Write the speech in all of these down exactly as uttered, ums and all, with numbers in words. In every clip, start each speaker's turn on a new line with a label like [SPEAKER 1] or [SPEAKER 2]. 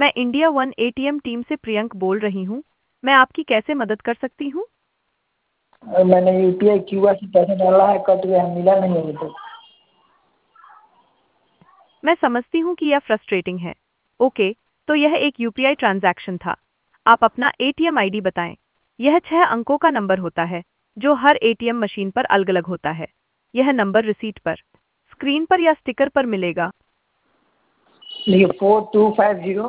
[SPEAKER 1] मैं India one ATM team से प्रियंक बोल रही हूँ। मैं आपकी कैसे मदद कर सकती हूँ?
[SPEAKER 2] और मैंने U P I Q R से पैसा डाला है, कट गया है, मिला नहीं अभी तक।
[SPEAKER 1] मैं समझती हूँ कि यह फ्रस्ट्रेटिंग है। ओके, तो यह एक यूपीआई ट्रांजैक्शन था। आप अपना एटीएम आईडी बताएं। यह छह अंकों का नंबर होता है, जो हर एटीएम मशीन पर अलग-अलग होता है। यह नंबर रिसीट पर, स्क्रीन पर या स्टिकर पर मिलेगा।
[SPEAKER 2] देखिए four two five zero.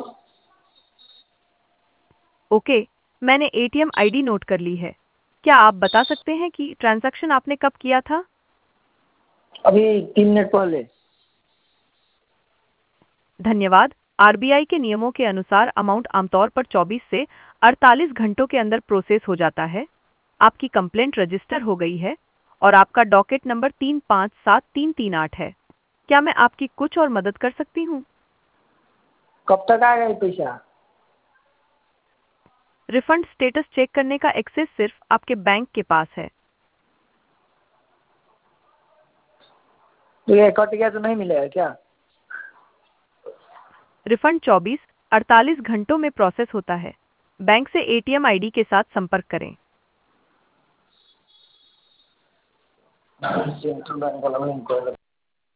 [SPEAKER 1] Okay, मैंने एटीएम आईडी नोट कर ली है। क्या आप बता सकते हैं कि ट्रांजैक्शन आपने कब किया था?
[SPEAKER 2] अभी तीन मिनट पहले।
[SPEAKER 1] धन्यवाद। आरबीआई के नियमों के अनुसार अमाउंट आमतौर पर चौबीस से अड़तालीस घंटों के अंदर प्रोसेस हो जाता है। आपकी कंप्लेंट रजिस्टर हो गई है और आपका डॉकेट नंबर तीन पाँच सात तीन तीन आठ है। क्या मैं आपकी कुछ और मदद कर सकती हूँ?
[SPEAKER 2] कब तक आएगा ये पैसा?
[SPEAKER 1] रिफंड स्टेटस चेक करने का एक्सेस सिर्फ आपके बैंक के पास है।
[SPEAKER 2] तो ये कट गया तो नहीं मिलेगा क्या?
[SPEAKER 1] रिफंड चौबीस अड़तालीस घंटों में प्रोसेस होता है। बैंक से एटीएम आईडी के साथ संपर्क करें।
[SPEAKER 2] सेंट्रल बैंक वाला में इंक्वायरी